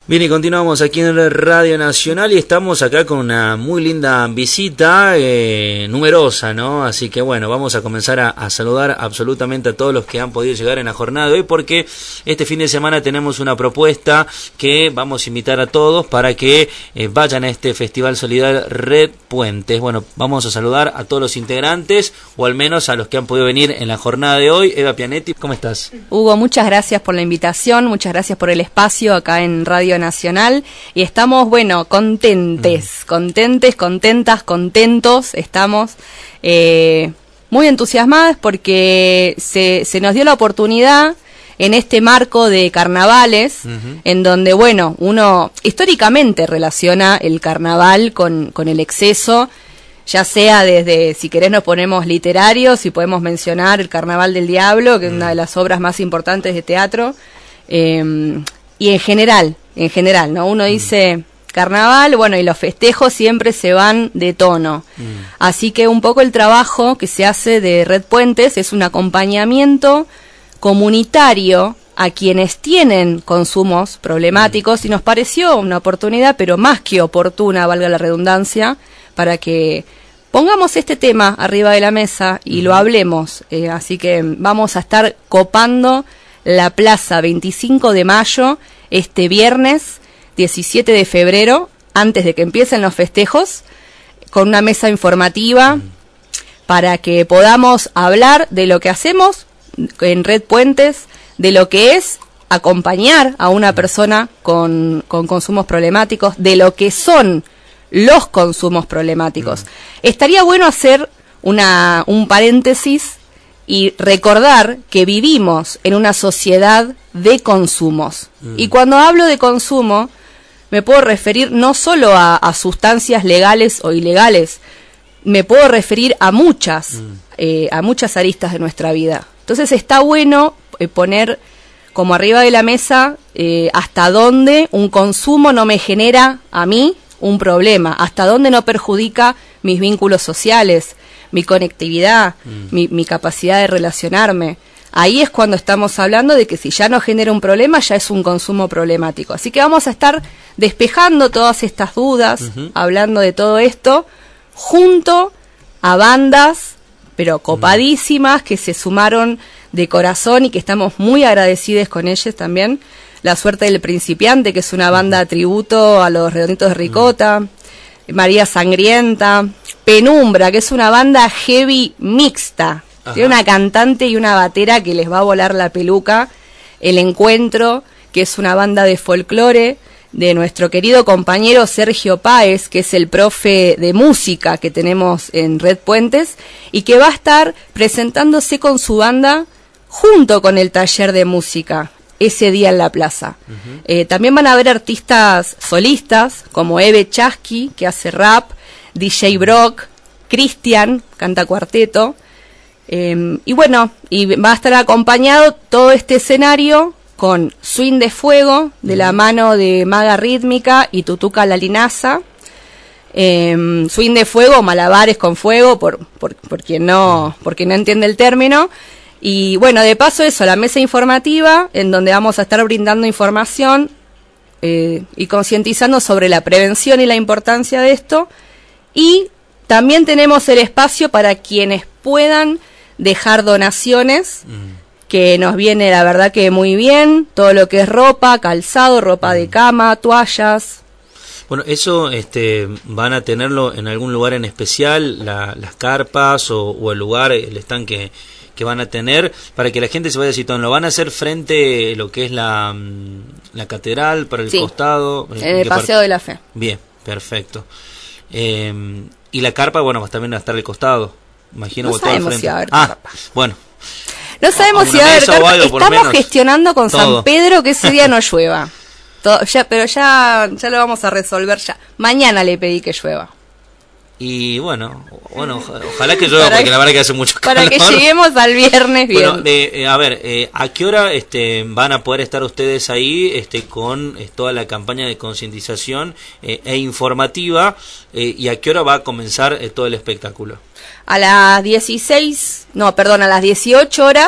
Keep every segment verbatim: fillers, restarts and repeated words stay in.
Bien, y continuamos aquí en Radio Nacional y estamos acá con una muy linda visita, eh, numerosa, ¿no? Así que bueno, vamos a comenzar a, a saludar absolutamente a todos los que han podido llegar en la jornada de hoy, porque este fin de semana tenemos una propuesta que vamos a invitar a todos para que eh, vayan a este Festival Solidario Red Puentes. Bueno, vamos a saludar a todos los integrantes, o al menos a los que han podido venir en la jornada de hoy. Eva Pianetti, ¿cómo estás? Hugo, muchas gracias por la invitación, muchas gracias por el espacio acá en Radio Nacional, y estamos, bueno, contentes, mm. contentes, contentas, contentos, estamos eh, muy entusiasmadas porque se, se nos dio la oportunidad en este marco de carnavales, uh-huh. en donde, bueno, uno históricamente relaciona el carnaval con, con el exceso, ya sea desde, si querés nos ponemos literarios, y podemos mencionar el Carnaval del Diablo, que es una de las obras más importantes de teatro, eh, y en general, en general, ¿no? Uno dice carnaval, bueno, y los festejos siempre se van de tono. Mm. Así que un poco el trabajo que se hace de Red Puentes es un acompañamiento comunitario a quienes tienen consumos problemáticos, mm. y nos pareció una oportunidad, pero más que oportuna, valga la redundancia, para que pongamos este tema arriba de la mesa y mm. lo hablemos. Eh, así que vamos a estar copando la Plaza veinticinco de mayo, este viernes diecisiete de febrero, antes de que empiecen los festejos, con una mesa informativa mm. para que podamos hablar de lo que hacemos en Red Puentes, de lo que es acompañar a una persona con, con consumos problemáticos, de lo que son los consumos problemáticos. Mm. Estaría bueno hacer una, un paréntesis y recordar que vivimos en una sociedad de consumos. Mm. Y cuando hablo de consumo, me puedo referir no solo a, a sustancias legales o ilegales, me puedo referir a muchas, mm. eh, a muchas aristas de nuestra vida. Entonces está bueno eh, poner como arriba de la mesa eh, hasta dónde un consumo no me genera a mí un problema, hasta dónde no perjudica mis vínculos sociales, mi conectividad, mm. mi, mi capacidad de relacionarme. Ahí es cuando estamos hablando de que si ya no genera un problema, ya es un consumo problemático. Así que vamos a estar despejando todas estas dudas, uh-huh. hablando de todo esto, junto a bandas, pero copadísimas, que se sumaron de corazón y que estamos muy agradecidos con ellos también. La Suerte del Principiante, que es una banda tributo a los Redonditos de Ricota, uh-huh. María Sangrienta, Penumbra, que es una banda heavy mixta. Ajá. Tiene una cantante y una batera que les va a volar la peluca. El Encuentro, que es una banda de folclore de nuestro querido compañero Sergio Páez, que es el profe de música que tenemos en Red Puentes, y que va a estar presentándose con su banda junto con el taller de música ese día en la plaza. Uh-huh. Eh, también van a haber artistas solistas como Eve Chasky, que hace rap, D J Brock, Cristian, canta cuarteto, eh, y bueno, y va a estar acompañado todo este escenario con Swing de Fuego, de la mano de Maga Rítmica y Tutuca La Linaza. Eh, swing de Fuego, malabares con fuego, por, por, por quien no, por quien no entiende el término. Y bueno, de paso eso, la mesa informativa, en donde vamos a estar brindando información eh, y concientizando sobre la prevención y la importancia de esto. Y también tenemos el espacio para quienes puedan dejar donaciones, mm. que nos viene la verdad que muy bien, todo lo que es ropa, calzado, ropa mm. de cama, toallas. Bueno, eso este, van a tenerlo en algún lugar en especial, la, las carpas o, o el lugar, el stand que, que van a tener, para que la gente se vaya situando. ¿Lo van a hacer frente a lo que es la, la catedral, para el sí, costado? En el Paseo de la Fe. Bien, perfecto. Eh, y la carpa, bueno, también va a estar al costado. Imagino no sabemos si va a haber ah, carpa. Bueno. No sabemos si va a haber carpa. Algo, estamos gestionando con todo. San Pedro que ese día no llueva. Todo, ya, pero ya, ya lo vamos a resolver ya. Mañana le pedí que llueva. Y bueno, bueno, ojalá que llueva porque que, la verdad que hace mucho calor. Para que lleguemos al viernes bien. Bueno, eh, eh, a ver, eh, ¿a qué hora este, van a poder estar ustedes ahí este, con eh, toda la campaña de concientización eh, e informativa? Eh, ¿Y a qué hora va a comenzar eh, todo el espectáculo? A las dieciséis, no, perdón, a las dieciocho horas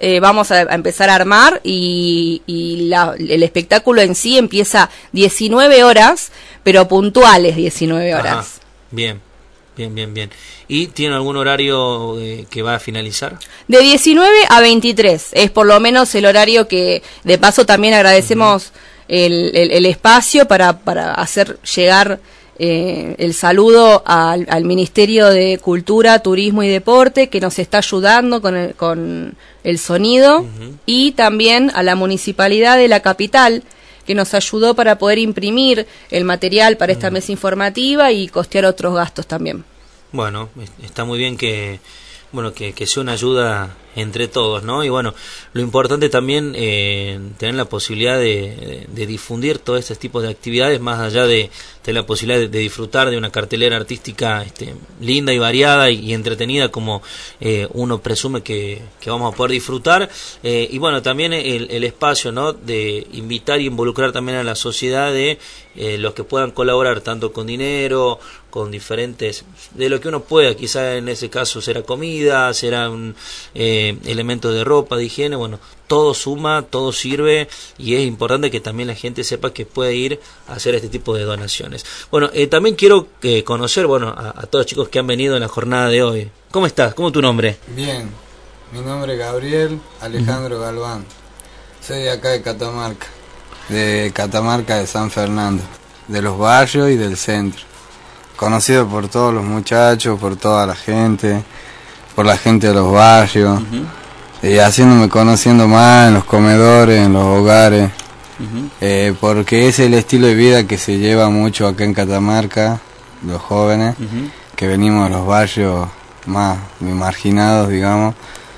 eh, vamos a, a empezar a armar y, y la, el espectáculo en sí empieza diecinueve horas, pero puntuales diecinueve horas. Ajá. Bien, bien, bien, bien. ¿Y tiene algún horario eh, que va a finalizar? De diecinueve a veintitrés, es por lo menos el horario que, de paso también agradecemos uh-huh. el, el, el espacio para, para hacer llegar eh, el saludo al, al Ministerio de Cultura, Turismo y Deporte, que nos está ayudando con el, con el sonido, uh-huh. y también a la Municipalidad de la Capital, que nos ayudó para poder imprimir el material para esta uh-huh. mesa informativa y costear otros gastos también. Bueno, está muy bien que bueno que, que sea una ayuda entre todos, ¿no? Y bueno, lo importante también eh, tener la posibilidad de, de, de difundir todo este tipo de actividades, más allá de tener la posibilidad de, de disfrutar de una cartelera artística este, linda y variada y, y entretenida como eh, uno presume que, que vamos a poder disfrutar. Eh, y bueno, también el, el espacio, ¿no? De invitar y involucrar también a la sociedad de eh, los que puedan colaborar tanto con dinero, con diferentes, de lo que uno pueda, quizá en ese caso será comida, será un eh, elemento de ropa, de higiene, bueno, todo suma, todo sirve y es importante que también la gente sepa que puede ir a hacer este tipo de donaciones. Bueno, eh, también quiero eh, conocer, bueno, a, a todos los chicos que han venido en la jornada de hoy. ¿Cómo estás? ¿Cómo es tu nombre? Bien, mi nombre es Gabriel Alejandro uh-huh. Galván, soy de acá de Catamarca, de Catamarca de San Fernando, de los barrios y del centro. Conocido por todos los muchachos, por toda la gente, por la gente de los barrios, uh-huh. y haciéndome conociendo más en los comedores, en los hogares, uh-huh. eh, porque es el estilo de vida que se lleva mucho acá en Catamarca, los jóvenes, uh-huh. que venimos de los barrios más marginados, digamos,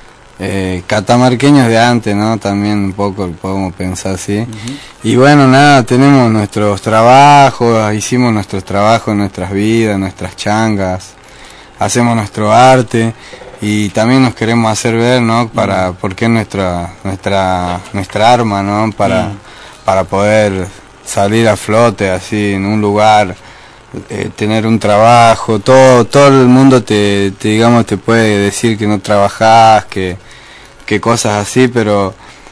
eh, catamarqueños de antes, ¿no? También un poco podemos pensar así. Uh-huh. Y bueno, nada, tenemos nuestros trabajos, hicimos nuestros trabajos, nuestras vidas, nuestras changas, hacemos nuestro arte y también nos queremos hacer ver, ¿no? Para, uh-huh. porque es nuestra, nuestra, nuestra arma, ¿no? Para, uh-huh. para poder salir a flote así en un lugar, eh, tener un trabajo, todo, todo el mundo te, te digamos te puede decir que no trabajás, que que cosas así, pero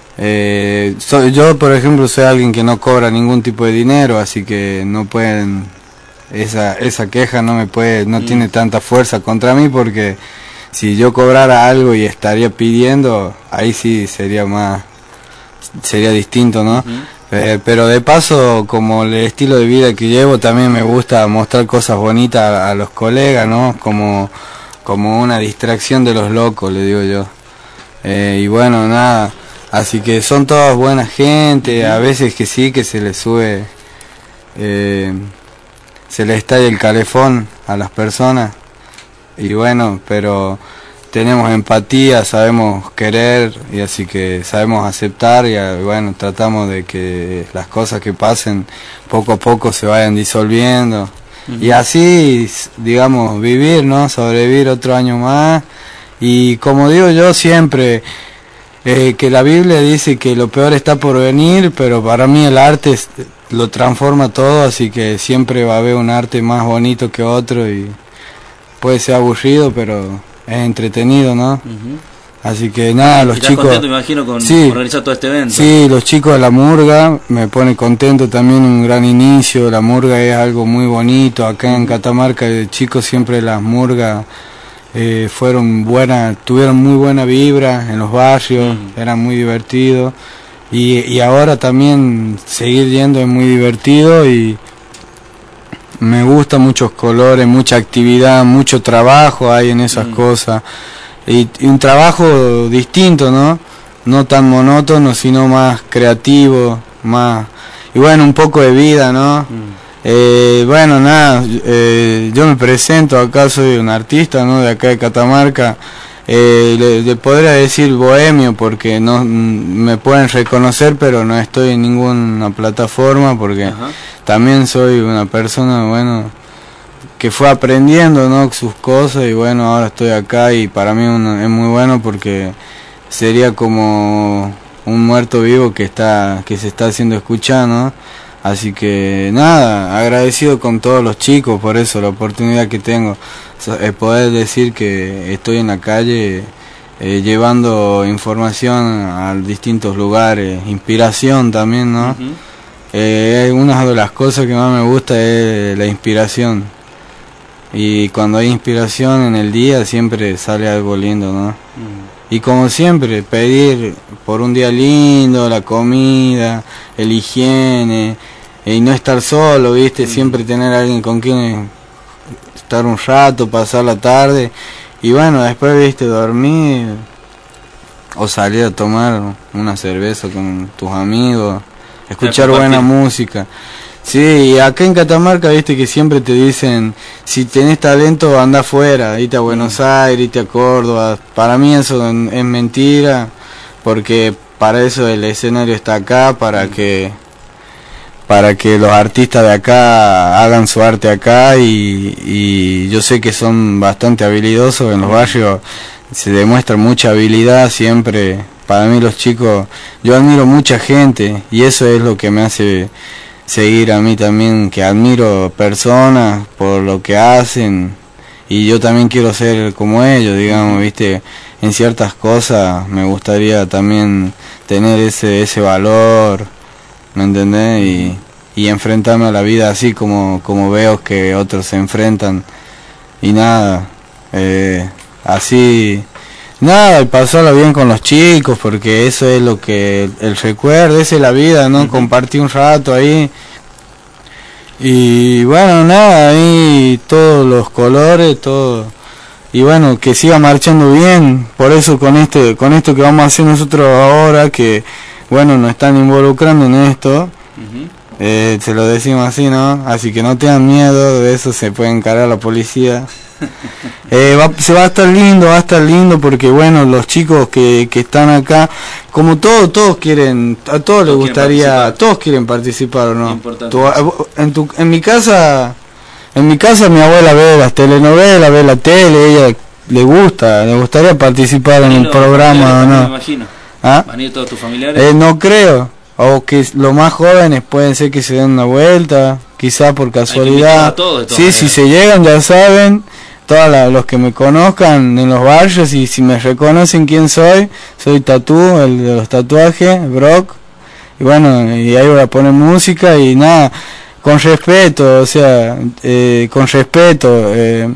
eh, soy, yo por ejemplo soy alguien que no cobra ningún tipo de dinero, así que no pueden, esa esa queja no me puede, no mm. tiene tanta fuerza contra mí, porque si yo cobrara algo y estaría pidiendo, ahí sí sería más, sería distinto, ¿no? Mm. Eh, pero de paso, como el estilo de vida que llevo, también me gusta mostrar cosas bonitas a, a los colegas, ¿no? Como, como una distracción de los locos, le digo yo. Eh, y bueno, nada, así que son todas buena gente, a veces que sí, que se les sube, eh, se les estalla el calefón a las personas, y bueno, pero tenemos empatía, sabemos querer, y así que sabemos aceptar, y bueno, tratamos de que las cosas que pasen poco a poco se vayan disolviendo, uh-huh. y así, digamos, vivir, ¿no? Sobrevivir otro año más. Y como digo yo siempre, eh, que la Biblia dice que lo peor está por venir, pero para mí el arte es, lo transforma todo, así que siempre va a haber un arte más bonito que otro y puede ser aburrido, pero es entretenido, ¿no? Uh-huh. Así que nada, los chicos... contento, me imagino, con sí, organizar todo este evento. Sí, los chicos de la murga, me pone contento también, un gran inicio, la murga es algo muy bonito, acá en Catamarca, de chicos siempre las murgas... Eh, fueron buenas, tuvieron muy buena vibra en los barrios, mm. eran muy divertidos y, y ahora también seguir yendo es muy divertido y me gusta muchos colores, mucha actividad, mucho trabajo hay en esas mm. cosas y, y un trabajo distinto, ¿no? No tan monótono, sino más creativo, más y bueno, un poco de vida, ¿no? Mm. Eh, bueno, nada, eh, yo me presento acá, soy un artista, ¿no? De acá de Catamarca, eh, le, le podría decir bohemio porque no me pueden reconocer, pero no estoy en ninguna plataforma porque Ajá. también soy una persona, bueno, que fue aprendiendo, ¿no? Sus cosas y bueno, ahora estoy acá y para mí uno, es muy bueno porque sería como un muerto vivo que está, que se está haciendo escuchar, ¿no? Así que nada, agradecido con todos los chicos por eso, la oportunidad que tengo, eh, poder decir que estoy en la calle eh, llevando información a distintos lugares, inspiración también, ¿no? Uh-huh. Eh, una de las cosas que más me gusta es la inspiración. Y cuando hay inspiración en el día siempre sale algo lindo, ¿no? Uh-huh. Y como siempre, pedir por un día lindo, la comida, el higiene, y no estar solo, ¿viste? Uh-huh. Siempre tener a alguien con quien estar un rato, pasar la tarde. Y bueno, después, ¿viste? Dormir o salir a tomar una cerveza con tus amigos. Escuchar buena música. Sí, y acá en Catamarca, viste que siempre te dicen, si tenés talento, anda afuera, irte a Buenos Aires, irte a Córdoba. Para mí eso es mentira, porque para eso el escenario está acá, para que para que los artistas de acá hagan su arte acá, y, y yo sé que son bastante habilidosos en los barrios, se demuestra mucha habilidad siempre. Para mí los chicos, yo admiro mucha gente y eso es lo que me hace seguir a mí también, que admiro personas por lo que hacen y yo también quiero ser como ellos, digamos, viste, en ciertas cosas me gustaría también tener ese ese valor, ¿me entendés? Y, y enfrentarme a la vida así como, como veo que otros se enfrentan y nada, eh, así... Nada, y pasarla bien con los chicos, porque eso es lo que, el recuerdo, esa es la vida, ¿no? Uh-huh. Compartir un rato ahí. Y bueno, nada, ahí todos los colores, todo. Y bueno, que siga marchando bien, por eso con este, con esto que vamos a hacer nosotros ahora, que bueno, nos están involucrando en esto. Uh-huh. Eh, se lo decimos así, ¿no? Así que no tengan miedo, de eso se puede encargar la policía. Eh, va, se va a estar lindo, va a estar lindo porque bueno, los chicos que, que están acá, como todos, todos quieren, a todos, todos les gustaría, todos quieren participar, ¿no? Tu, en, tu, en mi casa, en mi casa mi abuela ve las telenovelas, ve la tele, ella le gusta, le gustaría participar en el programa, ¿no? Me imagino. ¿Ah? ¿Van a ir todos tus familiares? Eh, no creo, o que los más jóvenes pueden ser que se den una vuelta, quizá por casualidad. A todos, sí, si se llegan ya saben. Todos la, los que me conozcan en los barrios y si me reconocen quién soy, soy Tatú, el de los tatuajes, Brock, y bueno, y ahí voy a poner música y nada, con respeto, o sea, eh, con respeto eh,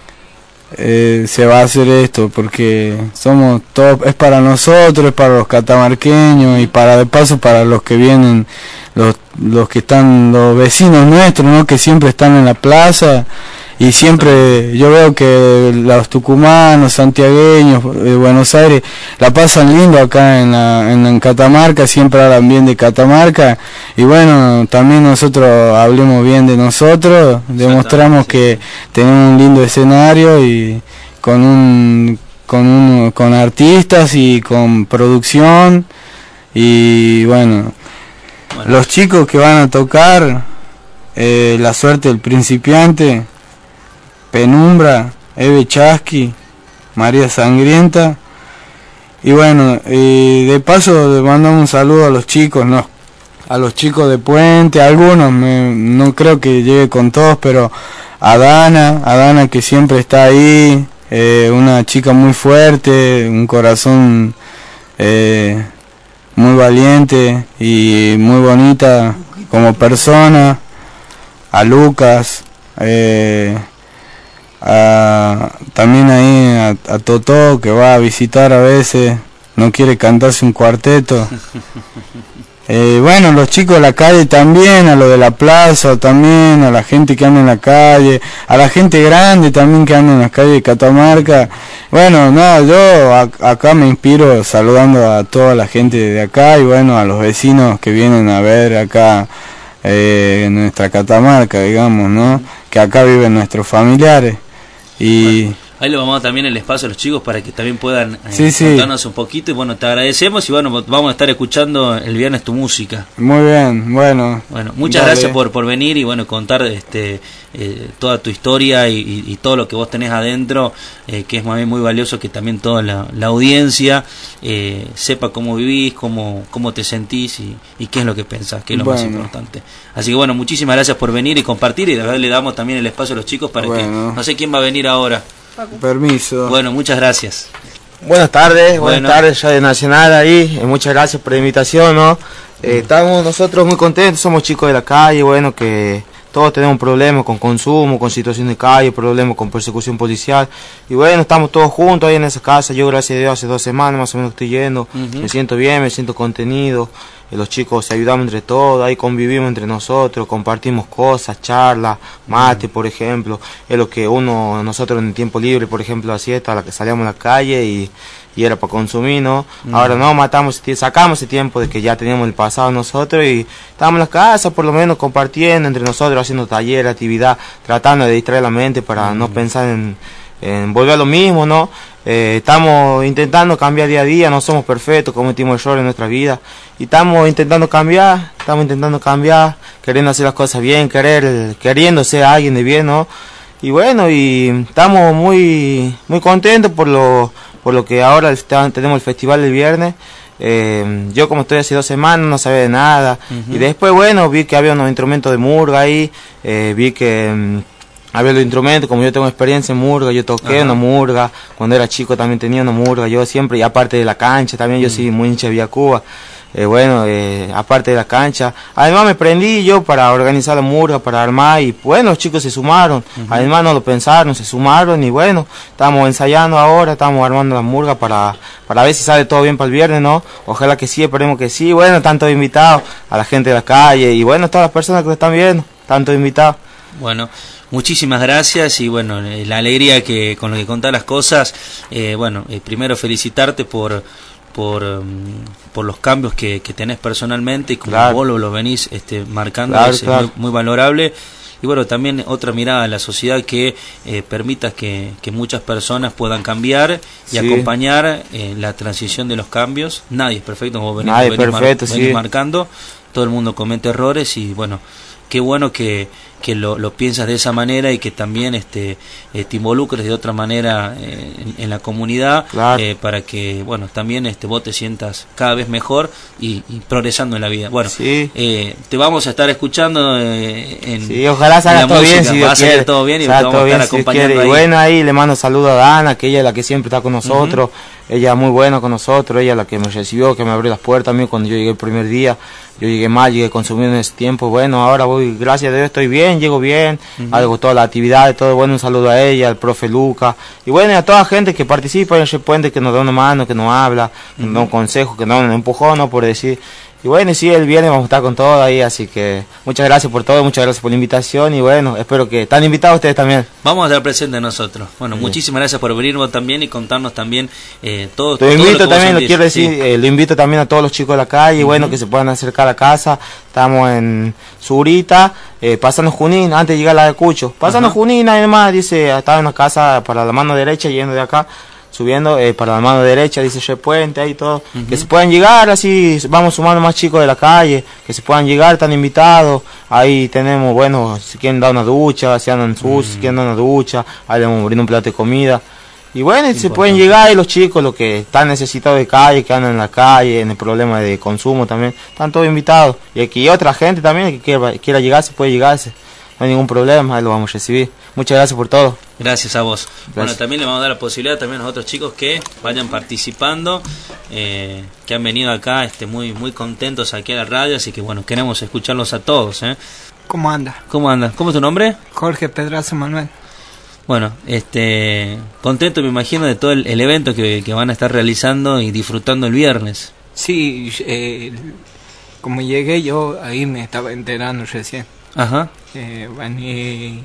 eh, se va a hacer esto, porque somos todos, es para nosotros, es para los catamarqueños y para de paso para los que vienen, los, los que están, los vecinos nuestros, ¿no? Que siempre están en la plaza. Y siempre yo veo que los tucumanos, santiagueños, de Buenos Aires, la pasan lindo acá en, la, en, en Catamarca, siempre hablan bien de Catamarca. Y bueno, también nosotros hablemos bien de nosotros, demostramos que tenemos un lindo escenario y con un con un, con artistas y con producción. Y bueno, bueno. Los chicos que van a tocar, eh, La Suerte del Principiante, Penumbra, Eve Chasqui, María Sangrienta. Y bueno, y de paso le mandamos un saludo a los chicos, no, a los chicos de Puente, a algunos, me, no creo que llegue con todos, pero a Dana, a Dana que siempre está ahí, eh, una chica muy fuerte, un corazón eh, muy valiente y muy bonita como persona, a Lucas, eh, A, también ahí a, a Totó, que va a visitar a veces, no quiere cantarse un cuarteto. Eh, bueno, los chicos de la calle también, a lo de la plaza también, a la gente que anda en la calle, a la gente grande también que anda en las calles de Catamarca. Bueno, nada, yo a, acá me inspiro saludando a toda la gente de acá y bueno, a los vecinos que vienen a ver acá eh, en nuestra Catamarca, digamos, ¿no? Que acá viven nuestros familiares. Y bueno, ahí le vamos a dar también el espacio a los chicos para que también puedan eh, sí, sí. contarnos un poquito y bueno, te agradecemos y bueno, vamos a estar escuchando el viernes tu música. Muy bien, bueno. Bueno, muchas dale. gracias por por venir y bueno, contar este eh, toda tu historia y, y, y todo lo que vos tenés adentro, eh, que es muy, muy valioso que también toda la, la audiencia eh, sepa cómo vivís, cómo cómo te sentís y, y qué es lo que pensás, que es lo bueno. más importante. Así que bueno, muchísimas gracias por venir y compartir y de verdad le damos también el espacio a los chicos para bueno. que, no sé quién va a venir ahora. Permiso. Bueno, muchas gracias. Buenas tardes, buenas Bueno. tardes, Radio Nacional ahí, eh, muchas gracias por la invitación, ¿no? Eh, estamos nosotros muy contentos, somos chicos de la calle, bueno, que todos tenemos problemas con consumo, con situación de calle, problemas con persecución policial, y bueno, estamos todos juntos ahí en esa casa. Yo, gracias a Dios, hace dos semanas más o menos estoy yendo, Ujú. me siento bien, me siento contenido, eh, los chicos se ayudamos entre todos, ahí convivimos entre nosotros, compartimos cosas, charlas, mate, por ejemplo, es lo que uno, nosotros en el tiempo libre, por ejemplo, hacía, a la que salíamos a la calle y y era para consumir, ¿no? Mm. Ahora no, matamos, ese tie- sacamos ese tiempo de que ya teníamos el pasado nosotros y estábamos en la casa, por lo menos compartiendo entre nosotros, haciendo talleres, actividad, tratando de distraer la mente para mm. no pensar en, en volver a lo mismo, ¿no? Eh, estamos intentando cambiar día a día, no somos perfectos, cometimos errores en nuestra vida y estamos intentando cambiar, estamos intentando cambiar, queriendo hacer las cosas bien, querer, queriendo ser alguien de bien, ¿no? Y bueno, y estamos muy, muy contentos por lo por lo que ahora está, tenemos el festival del viernes. Eh, yo como estoy hace dos semanas no sabía de nada. Uh-huh. Y después, bueno, vi que había unos instrumentos de murga ahí, eh, vi que um, había los instrumentos, como yo tengo experiencia en murga, yo toqué uh-huh. una murga, cuando era chico también tenía una murga, yo siempre, y aparte de la cancha también, uh-huh. yo soy muy hincha de Villa Cuba. Eh, bueno, eh, aparte de la cancha, además me prendí yo para organizar la murga, para armar, y bueno, los chicos se sumaron, uh-huh. además no lo pensaron, se sumaron, y bueno, estamos ensayando ahora, estamos armando la murga para, para ver si sale todo bien para el viernes, ¿no? Ojalá que sí, esperemos que sí, bueno, están todos invitados, a la gente de la calle, y bueno, todas las personas que lo están viendo, están todos invitados. Bueno, muchísimas gracias y bueno, eh, la alegría que con lo que contás las cosas, eh, bueno, eh, primero felicitarte por por um, por los cambios que, que tenés personalmente y como claro. vos lo, lo venís este, marcando, claro, es claro. Muy, muy valorable. Y bueno, también otra mirada a la sociedad que eh, permita que, que muchas personas puedan cambiar y sí. acompañar eh, la transición de los cambios. Nadie es perfecto, vos venís, Nadie venís, perfecto, mar, venís sí. marcando, todo el mundo comete errores y bueno, qué bueno que, que lo, lo piensas de esa manera y que también este eh, te involucres de otra manera eh, en, en la comunidad, claro. eh, para que bueno también este vos te sientas cada vez mejor y, y progresando en la vida. Bueno, sí. eh, te vamos a estar escuchando eh, en sí, ojalá salga todo música. bien, si Dios quiere. todo bien y te vamos a estar acompañando si ahí. Y bueno, ahí le mando saludos a Dana, que ella es la que siempre está con nosotros. Uh-huh. Ella es muy buena con nosotros, ella es la que me recibió, que me abrió las puertas a mí cuando yo llegué el primer día. Yo llegué mal, llegué consumiendo en ese tiempo. Bueno, ahora voy, gracias a Dios, estoy bien, llego bien, uh-huh. hago todas las actividades, todo bueno. Un saludo a ella, al profe Luca, y bueno, y a toda la gente que participa en ese puente, que nos da una mano, que nos habla, uh-huh. que nos da un consejo, que nos da un empujón, ¿no? Por decir. Y bueno, y sí, el viernes vamos a estar con todo ahí, así que muchas gracias por todo, muchas gracias por la invitación y bueno, espero que están invitados ustedes también. Vamos a estar presentes nosotros. Bueno, sí. muchísimas gracias por venirnos también y contarnos también eh, todo. Te todo invito lo también, lo quiero decir, sí. eh, lo invito también a todos los chicos de la calle, uh-huh. bueno, que se puedan acercar a la casa. Estamos en Surita, eh, pasando Junín, antes de llegar a la de Cucho. Pasando uh-huh. Junín, además, dice, estaba en una casa para la mano derecha, yendo de acá. Subiendo eh, para la mano derecha, dice Che Puente, ahí todo, uh-huh. que se puedan llegar, así vamos sumando más chicos de la calle, que se puedan llegar, están invitados, ahí tenemos, bueno, si quieren dar una ducha, si andan sus, uh-huh. si quieren dar una ducha, ahí le vamos a brindar un plato de comida, y bueno, Importante. Se pueden llegar y los chicos, los que están necesitados de calle, que andan en la calle, en el problema de consumo también, están todos invitados, y aquí otra gente también que quiera, quiera llegarse, puede llegarse, no hay ningún problema, ahí lo vamos a recibir. Muchas gracias por todo. Gracias a vos. Gracias. Bueno, también le vamos a dar la posibilidad también a los otros chicos que vayan participando, eh, que han venido acá este, muy muy contentos aquí a la radio, así que bueno, queremos escucharlos a todos. ¿eh? ¿Cómo anda? ¿Cómo anda? ¿Cómo es tu nombre? Jorge Pedraza Manuel. Bueno, este contento me imagino de todo el, el evento que, que van a estar realizando y disfrutando el viernes. Sí, eh, como llegué yo ahí me estaba enterando recién. Ajá. Eh, bueno, y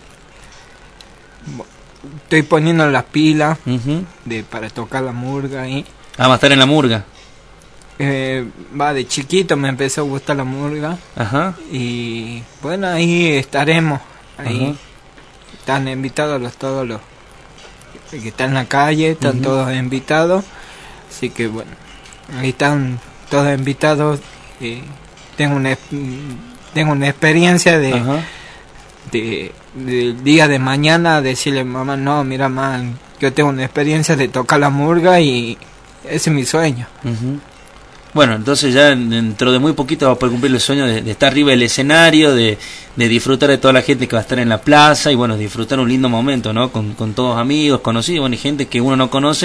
estoy poniendo las pilas uh-huh. de para tocar la murga ahí. Ah, va a estar en la murga. Eh, va, de chiquito me empezó a gustar la murga. Ajá. Y bueno, ahí estaremos. Ahí uh-huh. están invitados los todos los que están en la calle, están uh-huh. todos invitados. Así que bueno, ahí están todos invitados. Eh, tengo una tengo una experiencia de uh-huh. de del día de mañana decirle mamá, no, mira man, yo tengo una experiencia de tocar la murga y ese es mi sueño. Uh-huh. Bueno, entonces ya dentro de muy poquito va a poder cumplir el sueño de, de estar arriba del escenario, de, de disfrutar de toda la gente que va a estar en la plaza y bueno, disfrutar un lindo momento, ¿no? Con, con todos amigos, conocidos, bueno, y gente que uno no conoce,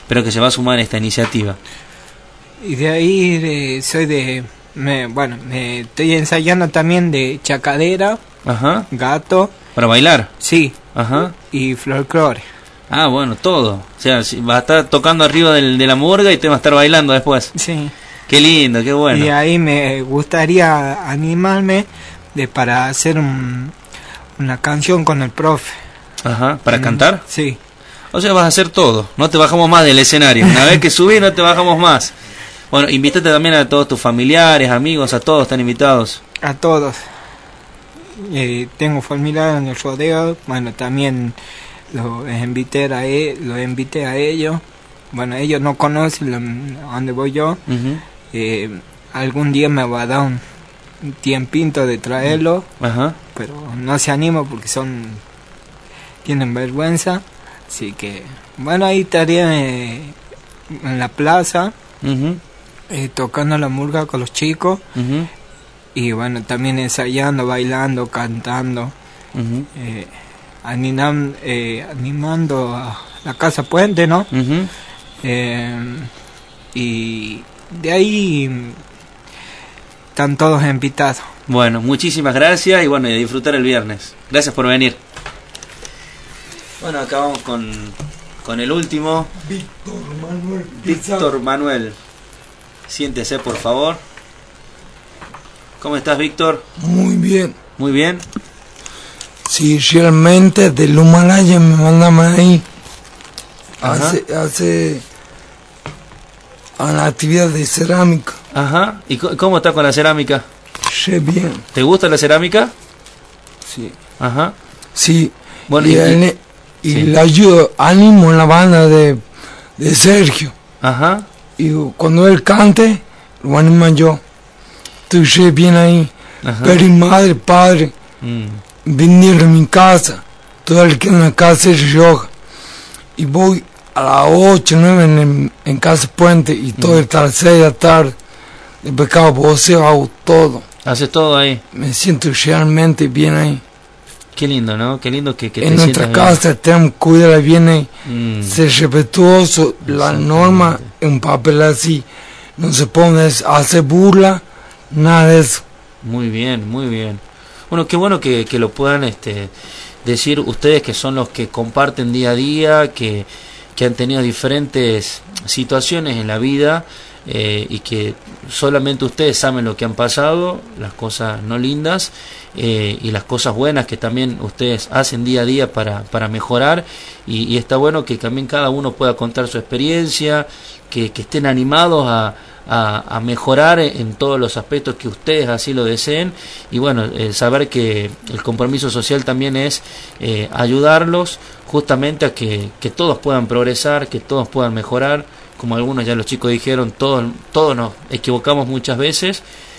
pero que se va a sumar a esta iniciativa. Y de ahí de, soy de... Me, bueno, me estoy ensayando también de chacadera, Ajá. gato. ¿Para bailar? Sí. Ajá. Y folclore. Ah, bueno, todo. O sea, va a estar tocando arriba del, de la murga y te va a estar bailando después. Sí. Qué lindo, qué bueno. Y ahí me gustaría animarme de para hacer un, una canción con el profe. Ajá. ¿Para Mm, cantar? Sí. O sea, vas a hacer todo. No te bajamos más del escenario. Una vez que subís, no te bajamos más. Bueno, invítate también a todos tus familiares, amigos, a todos están invitados. A todos. Eh, tengo familiares en el rodeo. Bueno, también los invité a, e- los invité a ellos. Bueno, ellos no conocen lo- a dónde voy yo. Uh-huh. Eh, algún día me va a dar un tiempito de traerlo, Ajá. pero no se anima porque son tienen vergüenza. Así que, bueno, ahí estaría eh, en la plaza. Uh-huh. Eh, tocando la murga con los chicos Uh-huh. y bueno, también ensayando, bailando, cantando, Uh-huh. eh, animam- eh, animando a la Casa Puente, ¿no? Uh-huh. Eh, y de ahí mm, están todos invitados. Bueno, muchísimas gracias y bueno, y a disfrutar el viernes. Gracias por venir. Bueno, acá vamos con, con el último. Víctor Manuel. Víctor Manuel. Siéntese, por favor. ¿Cómo estás, Víctor? Muy bien. Muy bien. Si realmente del Himalaya me mandan ahí. Ajá. Hace, hace a la actividad de cerámica. Ajá. ¿Y co- cómo estás con la cerámica? Re bien. ¿Te gusta la cerámica? Sí. Ajá. Sí. Bueno, y y- el- y sí. le ayudo, ánimo en la banda de, de Sergio. Ajá. Y cuando él cante, lo animo yo. Estoy re bien ahí. Ajá. Pero mi madre, padre, Mm. venir a mi casa. Todo el que en la casa es yoga. Y voy a las ocho, nueve en, en Casa Puente y todo hasta las seis de la tarde. De pecado, voceo, hago todo. Haces todo ahí. Me siento realmente bien ahí. Qué lindo, ¿no? Qué lindo que, que te En nuestra sientas bien. casa tenemos que cuidar bien ahí. Mm. Ser respetuoso, la Exactamente. norma, un papel así. No se pone a hacer burla, nada de eso. Muy bien, muy bien. Bueno, qué bueno que, que lo puedan este, decir ustedes que son los que comparten día a día, que, que han tenido diferentes situaciones en la vida eh, y que solamente ustedes saben lo que han pasado, las cosas no lindas eh, y las cosas buenas que también ustedes hacen día a día para, para mejorar y, y está bueno que también cada uno pueda contar su experiencia, que, que estén animados a A, a mejorar en todos los aspectos que ustedes así lo deseen y bueno, eh, saber que el compromiso social también es eh, ayudarlos justamente a que, que todos puedan progresar, que todos puedan mejorar, como algunos ya los chicos dijeron, todos, todos nos equivocamos muchas veces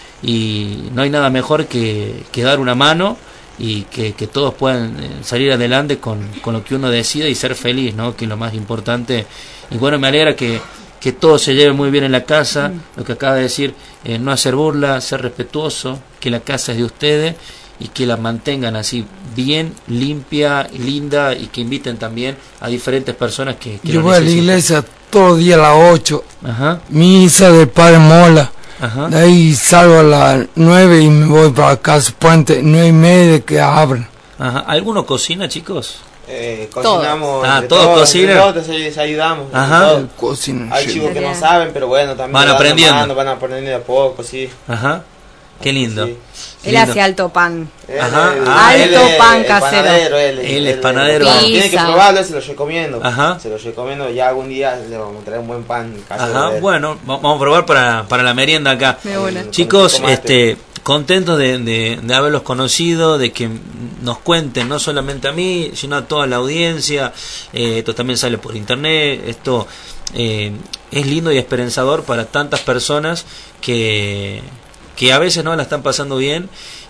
y no hay nada mejor que, que dar una mano y que, que todos puedan eh, salir adelante con, con lo que uno decida y ser feliz, ¿no? Que es lo más importante. Y bueno, me alegra que que todo se lleve muy bien en la casa, lo que acaba de decir, eh, no hacer burla, ser respetuoso, que la casa es de ustedes y que la mantengan así bien, limpia, linda y que inviten también a diferentes personas que, que Yo lo voy a la necesiten. iglesia todos los días a las ocho. Ajá, Misa del Padre Mola. ajá. De ahí salgo a las nueve y me voy para Casa Puente, nueve y media que abren. Ajá. ¿Alguno cocina, chicos? Eh, Todos. cocinamos. Ah, entre todos cocinan. Nosotros les ayudamos. entre Ajá. todos. Cocina. Hay sí. chicos que no Bien. saben, pero bueno, también Van le dan la aprendiendo. mano, van aprendiendo de a poco, sí. Ajá. Qué lindo. Sí. Él Lindo. hace alto pan. Él Ajá. es- Ah, él alto es pan el casero. panadero, él, Él es panadero. Tiene que Pizza. probarlo, se lo recomiendo. Ajá. Se lo recomiendo, ya algún día le vamos a traer un buen pan casero. Ajá, de él. bueno, va- vamos a probar para, para la merienda acá. Me buena. Con Chicos, tomate. este, contentos de, de, de haberlos conocido, de que nos cuenten, no solamente a mí, sino a toda la audiencia. Eh, esto también sale por internet. Esto eh, es lindo y esperanzador para tantas personas que, que a veces no la están pasando bien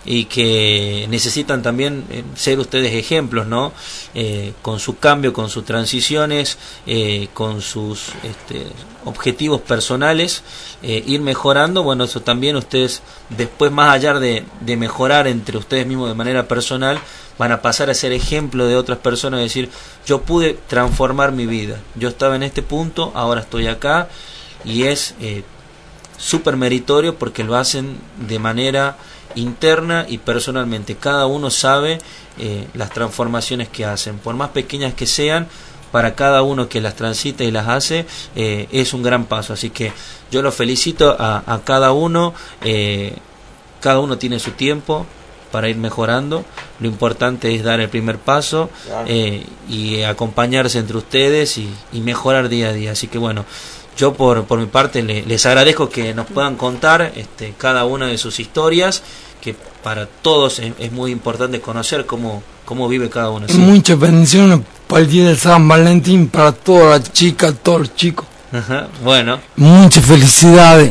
y que necesitan también eh, ser ustedes ejemplos, ¿no? Eh, con su cambio, con sus transiciones, eh, con sus este, objetivos personales, eh, ir mejorando. Bueno, eso también ustedes después, más allá de, de mejorar entre ustedes mismos de manera personal, van a pasar a ser ejemplo de otras personas, decir, yo pude transformar mi vida, yo estaba en este punto, ahora estoy acá, y es eh, súper meritorio porque lo hacen de manera interna y personalmente. Cada uno sabe eh, las transformaciones que hacen, por más pequeñas que sean, para cada uno que las transita y las hace, eh, es un gran paso. Así que yo los felicito a, a cada uno, eh, cada uno tiene su tiempo para ir mejorando. Lo importante es dar el primer paso, eh, y acompañarse entre ustedes y, y mejorar día a día. Así que bueno, yo por, por mi parte le, les agradezco que nos puedan contar este, cada una de sus historias, que para todos es, es muy importante conocer cómo, cómo vive cada uno. ¿Sí? Muchas bendiciones para el día de San Valentín, para todas las chicas, todos los chicos. Ajá, bueno. Muchas felicidades.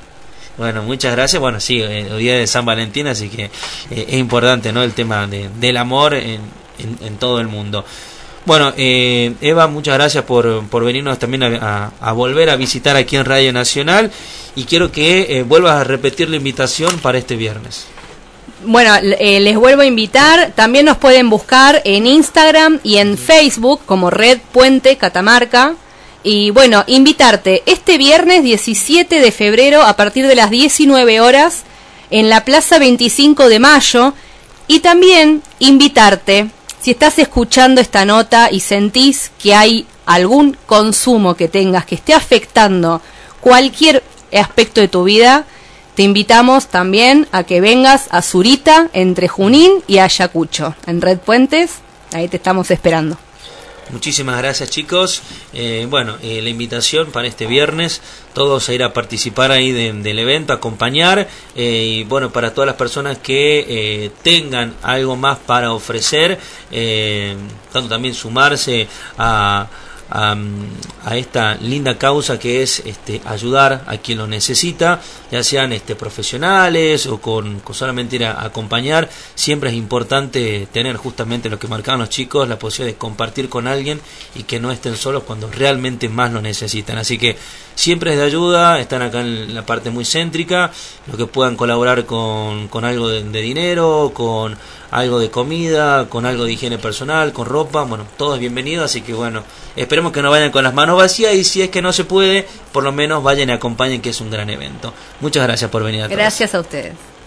Bueno, muchas gracias. Bueno, sí, el día de San Valentín, así que eh, es importante, ¿no? El tema de, del amor en, en, en todo el mundo. Bueno, eh, Eva, muchas gracias por, por venirnos también a, a, a volver a visitar aquí en Radio Nacional, y quiero que eh, vuelvas a repetir la invitación para este viernes. Bueno, eh, les vuelvo a invitar. También nos pueden buscar en Instagram y en Facebook como Red Puente Catamarca. Y bueno, invitarte este viernes diecisiete de febrero a partir de las diecinueve horas en la Plaza veinticinco de mayo. Y también invitarte, si estás escuchando esta nota y sentís que hay algún consumo que tengas que esté afectando cualquier aspecto de tu vida, te invitamos también a que vengas a Zurita, entre Junín y Ayacucho, en Red Puentes. Ahí te estamos esperando. Muchísimas gracias, chicos. Eh, bueno, eh, la invitación para este viernes, todos a ir a participar ahí de, del evento, a acompañar, eh, y bueno, para todas las personas que eh, tengan algo más para ofrecer, eh, tanto también sumarse a A, a esta linda causa que es este, ayudar a quien lo necesita, ya sean este, profesionales o con, con solamente ir a, a acompañar. Siempre es importante tener justamente lo que marcaban los chicos, la posibilidad de compartir con alguien y que no estén solos cuando realmente más lo necesitan. Así que siempre es de ayuda, están acá en la parte muy céntrica, los que puedan colaborar con, con algo de, de dinero, con algo de comida, con algo de higiene personal, con ropa, bueno, todo es bienvenido. Así que bueno, esperemos que no vayan con las manos vacías, y si es que no se puede, por lo menos vayan y acompañen, que es un gran evento. Muchas gracias por venir a todos. Gracias a ustedes.